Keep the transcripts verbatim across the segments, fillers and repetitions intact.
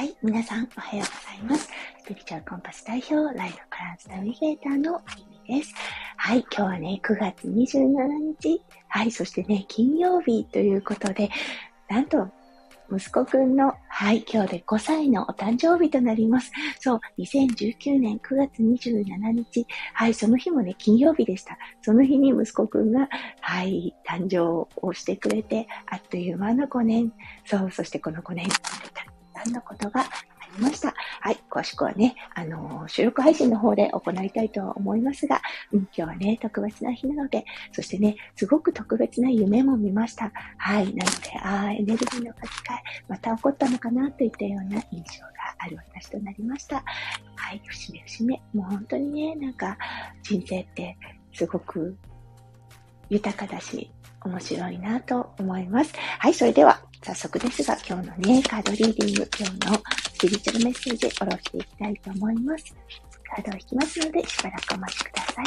はい、皆さんおはようございます。スピリチュアルコンパス代表、ライフバランスナビゲーターのミミです。はい、今日はね、くがつにじゅうしちにち、はい、そしてね、金曜日ということで、なんと、息子くんの、はい、今日でごさいのお誕生日となります。そう、にせんじゅうきゅうねんくがつにじゅうしちにち、はい、その日もね、金曜日でした。その日に息子くんが、はい、誕生をしてくれて、あっという間のごねん、そう、そしてこのごねん、たくさんのことがありました。はい、詳しくはね、あのー、収録配信の方で行いたいと思いますが、うん、今日はね、特別な日なので、そしてね、すごく特別な夢も見ました。はい、なので、ああ、エネルギーの書き換え、また起こったのかなといったような印象がある私となりました。はい、節目節目、もう本当にね、なんか、人生ってすごく豊かだし、面白いなと思います。はい、それでは早速ですが、今日のね、カードリーディング、今日のスピリチュアルメッセージを下ろしていきたいと思います。カードを引きますので、しばらくお待ちください。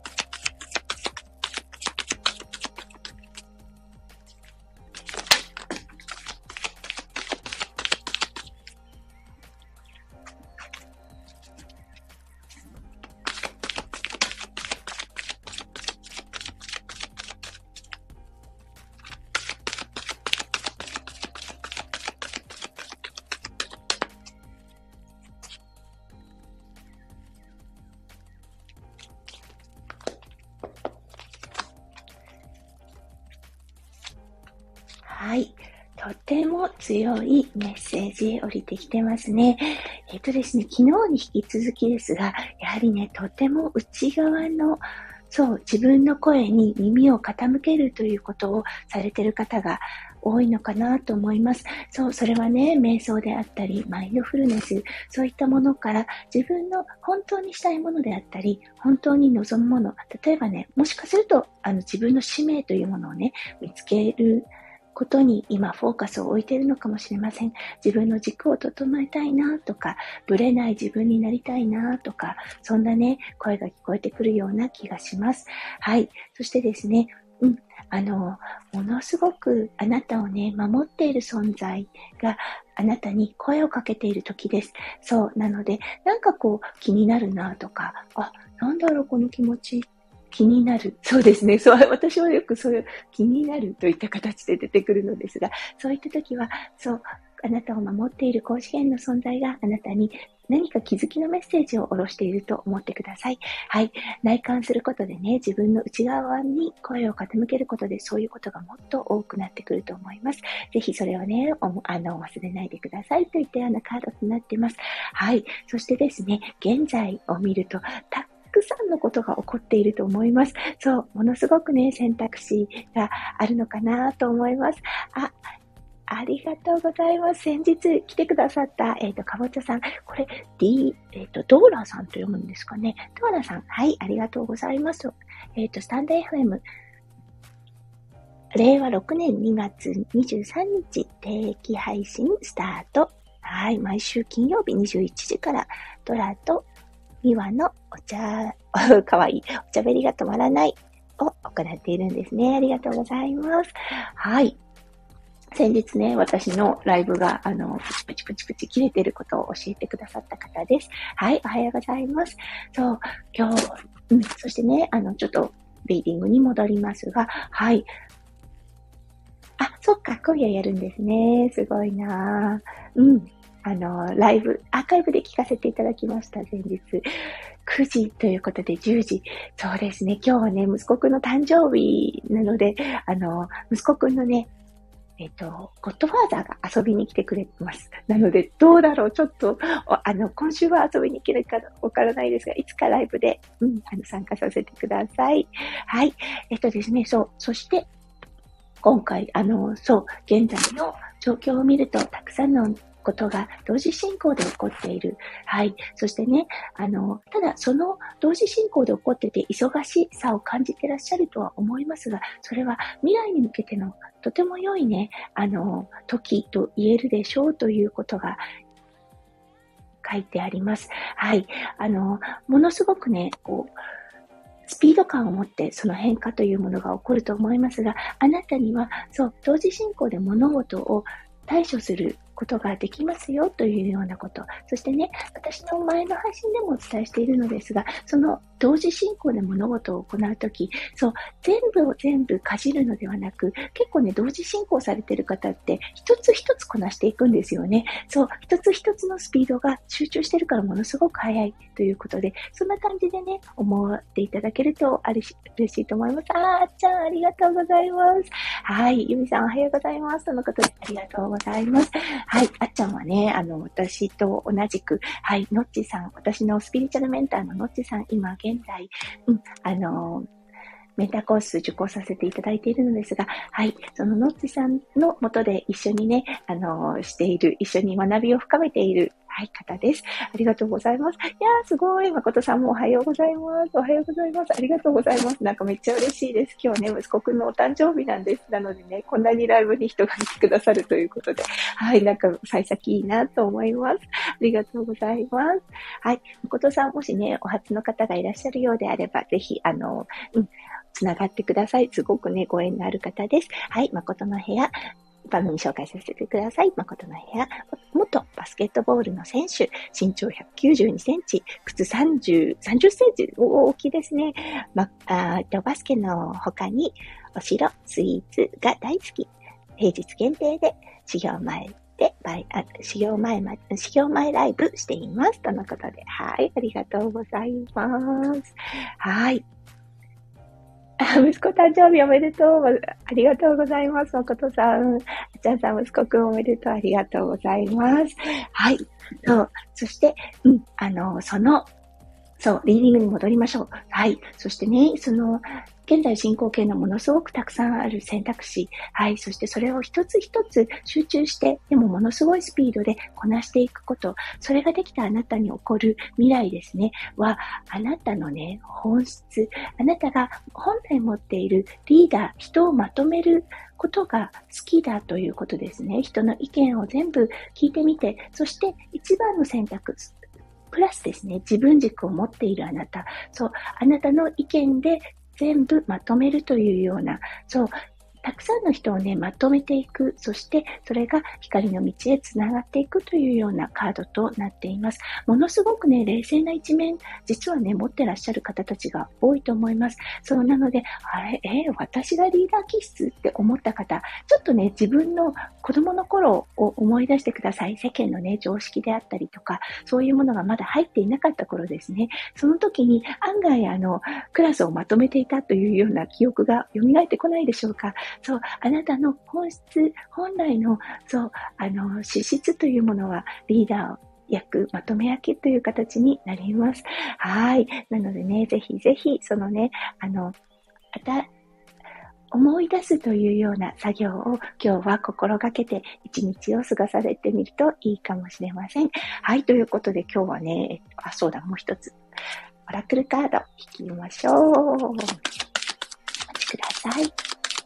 はい。とても強いメッセージ降りてきてますね。えっとですね、昨日に引き続きですが、やはりね、とても内側の、そう、自分の声に耳を傾けるということをされている方が多いのかなと思います。そう、それはね、瞑想であったり、マインドフルネス、そういったものから自分の本当にしたいものであったり、本当に望むもの、例えばね、もしかすると、あの、自分の使命というものをね、見つけることに今フォーカスを置いているのかもしれません。自分の軸を整えたいなとか、ぶれない自分になりたいなとか、そんなね、声が聞こえてくるような気がします。はい。そしてですね、うん、あの、ものすごくあなたをね、守っている存在があなたに声をかけている時です。そう。なので、なんかこう気になるなとか、あ、なんだろうこの気持ち。気になる。そうですね。そう、私はよくそういう気になるといった形で出てくるのですが、そういった時は、そう、あなたを守っている高次元の存在があなたに何か気づきのメッセージを下ろしていると思ってください。はい。内観することでね、自分の内側に声を傾けることで、そういうことがもっと多くなってくると思います。ぜひそれをね、あの、忘れないでくださいといったようなカードになっています。はい。そしてですね、現在を見ると、たたくさんのことが起こっていると思います。そう、ものすごくね、選択肢があるのかなと思います。あ、ありがとうございます。先日来てくださった、えっと、かぼちゃさん。これ、D、えっと、ドーラさんと読むんですかね。ドーラさん。はい、ありがとうございます。えっと、スタンド エフエム、れいわろくねんにがつにじゅうさんにち、定期配信スタート。はい、毎週金曜日にじゅういちじから、ドラとミワのお茶、かわいい、お茶べりが止まらないを行っているんですね。ありがとうございます。はい。先日ね、私のライブが、あの、プチプチプチプチ切れてることを教えてくださった方です。はい、おはようございます。そう、今日、うん、そしてね、あの、ちょっと、リーディングに戻りますが、はい。あ、そっか、今夜やるんですね。すごいなぁ。うん。あの、ライブ、アーカイブで聞かせていただきました、前日。くじということでじゅうじ。そうですね、今日はね、息子くんの誕生日なので、あの、息子くんのね、えっと、ゴッドファーザーが遊びに来てくれます。なので、どうだろうちょっと、あの、今週は遊びに来るかわからないですが、いつかライブで、うん、あの、参加させてください。はい。えっとですね、そう、そして、今回、あの、そう、現在の状況を見ると、たくさんのことが同時進行で起こっている。はい。そしてね、あの、ただ、その同時進行で起こってて、忙しさを感じてらっしゃるとは思いますが、それは未来に向けてのとても良いね、あの、時と言えるでしょうということが書いてあります。はい。あの、ものすごくね、こう、スピード感を持ってその変化というものが起こると思いますが、あなたには、そう、同時進行で物事を対処することができますよというようなこと。そしてね、私の前の配信でもお伝えしているのですが、その同時進行で物事を行うとき、そう、全部を全部かじるのではなく、結構ね、同時進行されている方って、一つ一つこなしていくんですよね。そう、一つ一つのスピードが集中してるからものすごく速いということで、そんな感じでね、思っていただけるとありし嬉しいと思います。あー、あっちゃん、ありがとうございます。はい、ゆみさん、おはようございます。とのことで、ありがとうございます。はい、あっちゃんはね、あの、私と同じく、はい、のっちさん、私のスピリチュアルメンターののっちさん、今現在、うん、あの、メンターコース受講させていただいているのですが、はい、そののっちさんのもとで一緒にね、あの、している、一緒に学びを深めている、はい、方です。ありがとうございます。いやー、すごい。誠さんもおはようございます。おはようございます。ありがとうございます。なんかめっちゃ嬉しいです。今日ね、息子くんのお誕生日なんです。なのでね、こんなにライブに人が来てくださるということで、はい、なんか幸先いいなと思います。ありがとうございます。はい、誠さん、もしね、お初の方がいらっしゃるようであれば、ぜひ、あの、うん、つながってください。すごくね、ご縁のある方です。はい、誠の部屋。番組紹介させてください。誠の部屋。元バスケットボールの選手。身長ひゃくきゅうじゅうにセンチ。靴さんじゅう、さんじゅっセンチ。大きいですね。ま、あバスケの他に、お城、スイーツが大好き。平日限定で、修行前で、あ修行前ま、修行前ライブしています。とのことで。はい、ありがとうございます。はい。息子誕生日おめでとう。ありがとうございます。誠さん。あちゃんさん、息子くんおめでとう。ありがとうございます。はい。そう。そして、うん、あの、その、そう、リーディングに戻りましょう。はい。そしてね、その、現在進行形のものすごくたくさんある選択肢。はい。そしてそれを一つ一つ集中して、でもものすごいスピードでこなしていくこと。それができたあなたに起こる未来ですね。は、あなたのね、本質。あなたが本来持っているリーダー、人をまとめることが好きだということですね。人の意見を全部聞いてみて、そして一番の選択。プラスですね、自分軸を持っているあなた。そう、あなたの意見で全部まとめるというような、そう、たくさんの人をね、まとめていく。そして、それが光の道へつながっていくというようなカードとなっています。ものすごくね、冷静な一面、実はね、持ってらっしゃる方たちが多いと思います。そう、なので、あれ、えー、私がリーダー気質って思った方、ちょっとね、自分の子供の頃を思い出してください。世間のね、常識であったりとか、そういうものがまだ入っていなかった頃ですね。その時に案外、あの、クラスをまとめていたというような記憶が蘇ってこないでしょうか。そう、あなたの本質、本来の、そう、あの、資質というものはリーダーを役、まとめ役という形になります。はい。なのでね、ぜひぜひ、そのね、あの、また、思い出すというような作業を今日は心がけて一日を過ごされてみるといいかもしれません。はい。ということで今日はね、あ、そうだ、もう一つ。オラクルカード引きましょう。お待ちください。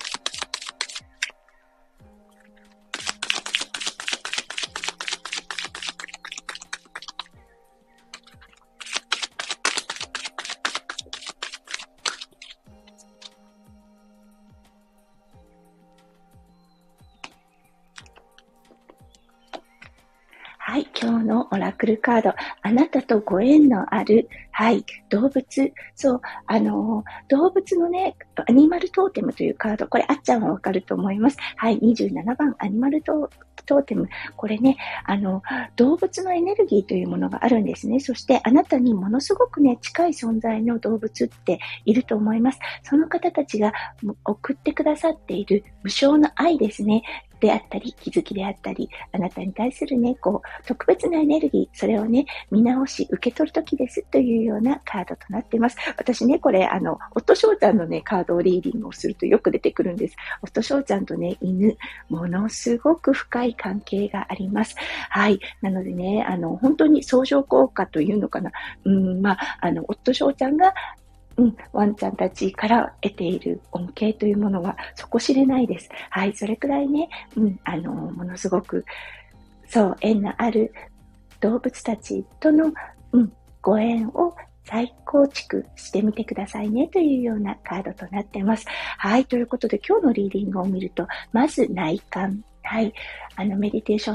はい、今日のオラクルカード、あなたとご縁のある、はい、動物、そう、あのー、動物のね、アニマルトーテムというカード、これあっちゃんはわかると思います。はい、にじゅうななばん、アニマルトートーテム。これね、あの、動物のエネルギーというものがあるんですね。そしてあなたにものすごくね、近い存在の動物っていると思います。その方たちが送ってくださっている無償の愛ですね。であったり、気づきであったり、あなたに対するね、こう、特別なエネルギー、それをね、見直し、受け取るときですというようなカードとなっています。私ね、これ、あの、夫翔ちゃんのね、カードリーディングをするとよく出てくるんです。夫翔ちゃんとね、犬、ものすごく深い関係があります。はい。なのでね、あの、本当に相乗効果というのかな。うん、まあ、あの、夫翔ちゃんが、うん、ワンちゃんたちから得ている恩恵というものは底知れないです。はい、それくらいね、うん、あの、ものすごく、そう、縁のある動物たちとの、うん、ご縁を再構築してみてくださいねというようなカードとなっています。はい、ということで今日のリーディングを見ると、まず内観。はい、あの、メディテーション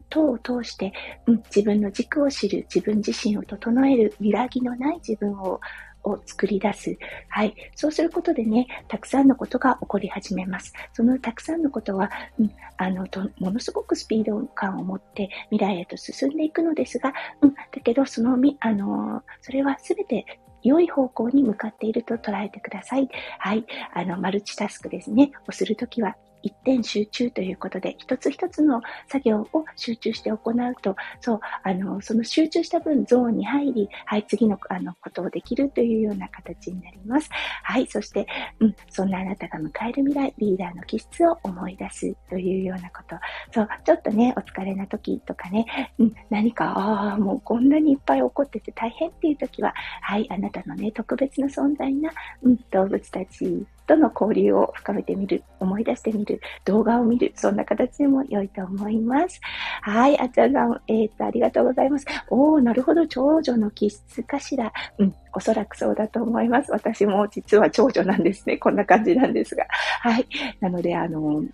等を通して、うん、自分の軸を知る、自分自身を整える、揺らぎのない自分をを作り出す。はい。そうすることでね、たくさんのことが起こり始めます。そのたくさんのことは、うん、あの、とものすごくスピード感を持って未来へと進んでいくのですが、うん、だけど、その、み、あの、それはすべて良い方向に向かっていると捉えてください。はい。あの、マルチタスクですね。をするときは、一点集中ということで、一つ一つの作業を集中して行うと、そう、あの、その集中した分ゾーンに入り、はい、次の、あの、ことをできるというような形になります。はい、そして、うん、そんなあなたが迎える未来、リーダーの気質を思い出すというようなこと。そう、ちょっとね、お疲れな時とかね、うん、何か、ああ、もうこんなにいっぱい起こってて大変っていう時は、はい、あなたのね、特別な存在な、うん、動物たちとの交流を深めてみる、思い出してみる、動画を見る、そんな形でも良いと思います。はい、あちゃんさん、えっと、ありがとうございます。おー、なるほど、長女の気質かしら。うん、おそらくそうだと思います。私も実は長女なんですね。こんな感じなんですが。はい。なので、あの、うん、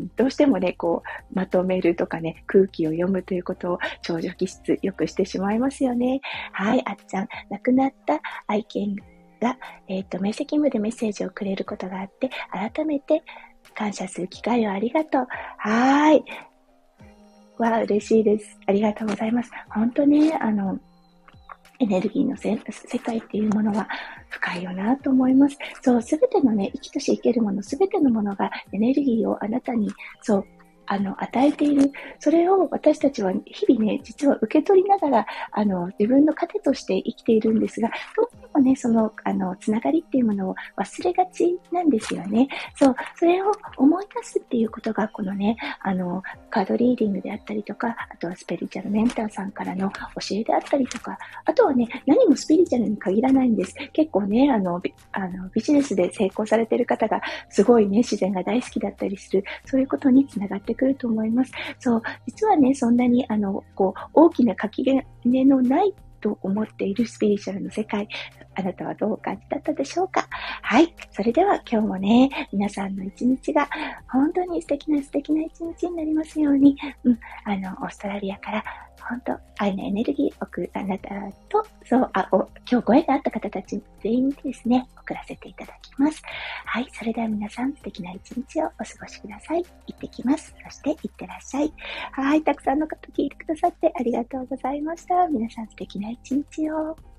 どうしてもね、こう、まとめるとかね、空気を読むということを長女気質よくしてしまいますよね。はい、あっちゃん、亡くなった愛犬が、えっと、明晰夢でメッセージをくれることがあって、改めて感謝する機会をありがとう。はーい。わあ、嬉しいです。ありがとうございます。本当ね、あの、エネルギーのせ世界っていうものは深いよなと思います。そう、すべてのね、生きとし生けるもの、すべてのものがエネルギーをあなたに、そう、あの、与えている。それを私たちは日々ね、実は受け取りながら、あの、自分の糧として生きているんですが、どうしてもね、その、あの、つながりっていうものを忘れがちなんですよね。そう、それを思い出すっていうことが、このね、あの、カードリーディングであったりとか、あとはスピリチュアルメンターさんからの教えであったりとか、あとはね、何もスピリチュアルに限らないんです。結構ね、あの、ビあのビジネスで成功されている方が、すごいね、自然が大好きだったりする、そういうことにつながってくると思います。そう、実はね、そんなに、あの、こう、大きな垣根のないと思っているスピリチュアルの世界、あなたはどうお感じだったでしょうか？はい。それでは今日もね、皆さんの一日が本当に素敵な素敵な一日になりますように、うん、あの、オーストラリアから本当、愛のエネルギーを送るあなたと、そう、あ、お、今日ご縁があった方たち全員にですね、送らせていただきます。はい。それでは皆さん素敵な一日をお過ごしください。行ってきます。そして行ってらっしゃい。はい。たくさんの方聞いてくださってありがとうございました。皆さん素敵な一日を。